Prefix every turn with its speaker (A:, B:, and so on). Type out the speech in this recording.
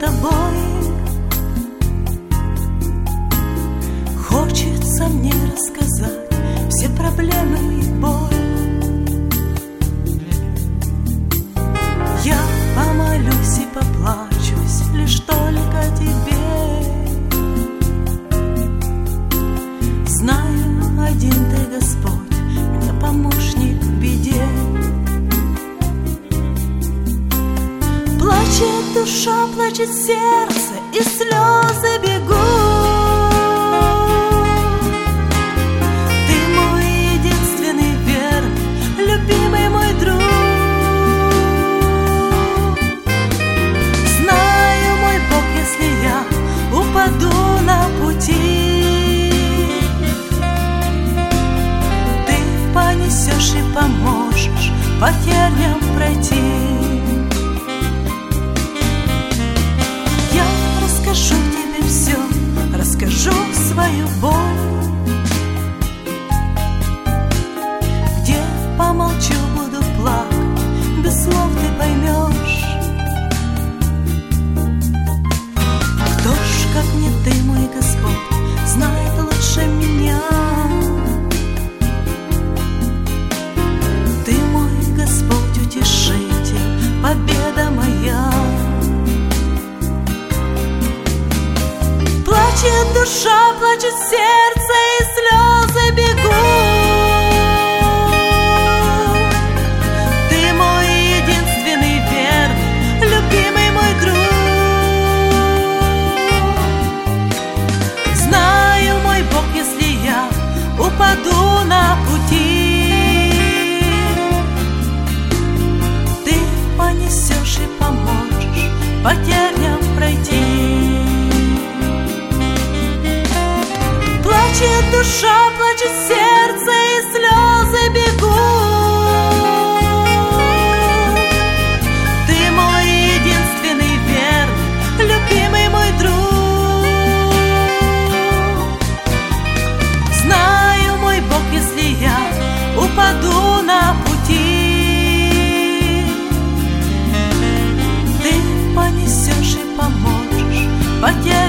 A: тобой. Хочется мне рассказать все проблемы и боль. Я помолюсь и поплачусь лишь только тебе. Знаю, один ты, Господь, мне помощник в беде. Плачет душа, плачет сердце, и слезы бегут. Ты мой единственный верный, любимый мой друг. Знаю, мой Бог, если я упаду на пути, ты понесешь и поможешь по терниям пройти. Расскажу тебе все, расскажу свою боль. Где помолчу, буду плакать, без слов ты поймешь. Кто ж, как не ты, мой Господь, знает лучше меня. Ты мой Господь, утешитель, победа моя. Плачет душа, плачет сердце, и слезы бегут. Ты мой единственный верный, любимый мой друг. Знаю, мой Бог, если я упаду на пути, ты понесешь и поможешь по терниям пройти. Плачет душа, плачет сердце, и слезы бегут. Ты мой единственный верный, любимый мой друг. Знаю, мой Бог, если я упаду на пути, ты понесешь и поможешь по терниям.